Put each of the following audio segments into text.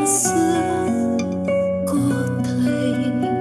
tháng xưa cô thầy.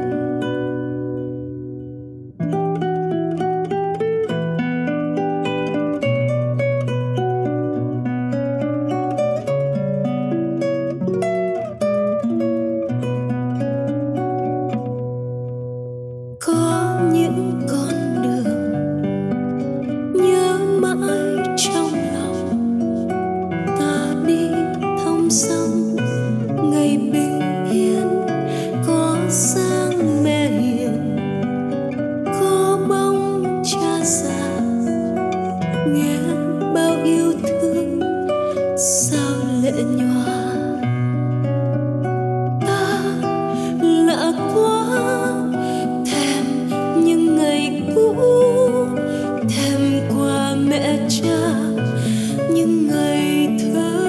Có những con đường nhớ mãi trong lòng, ta đi thông dong ngày bình yên. Có sang mẹ hiền, có bóng cha già, nghe bao yêu thương sao lệ nhòa. Ta lạ quá thèm những ngày cũ, thèm qua mẹ cha những ngày thơ.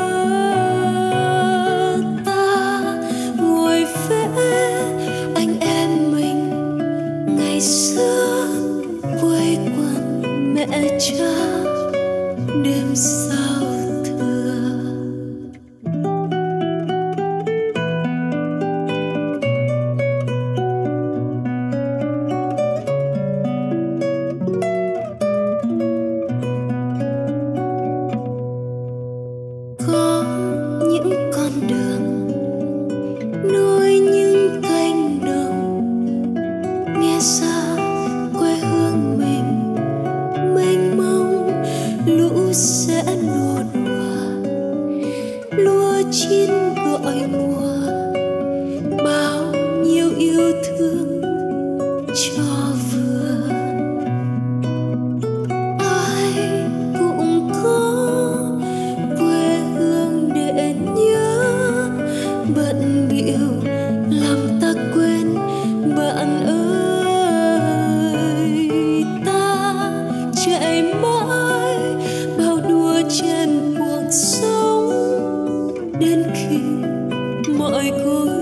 Ta ngồi vẽ anh em mình ngày xưa, quây quần mẹ cha đêm giao thừa. Có những con đường nối những cánh đồng, nghe xa quê hương mình mênh mông. Lũ sẽ nô đùa, lúa chín gọi mùa, bao nhiêu yêu thương cho vừa. Ai cũng có quê hương để nhớ, bận bịu làm ta quên bạn ơi. Ta chạy mãi bao đua trên cuộc sống, đến khi mọi cố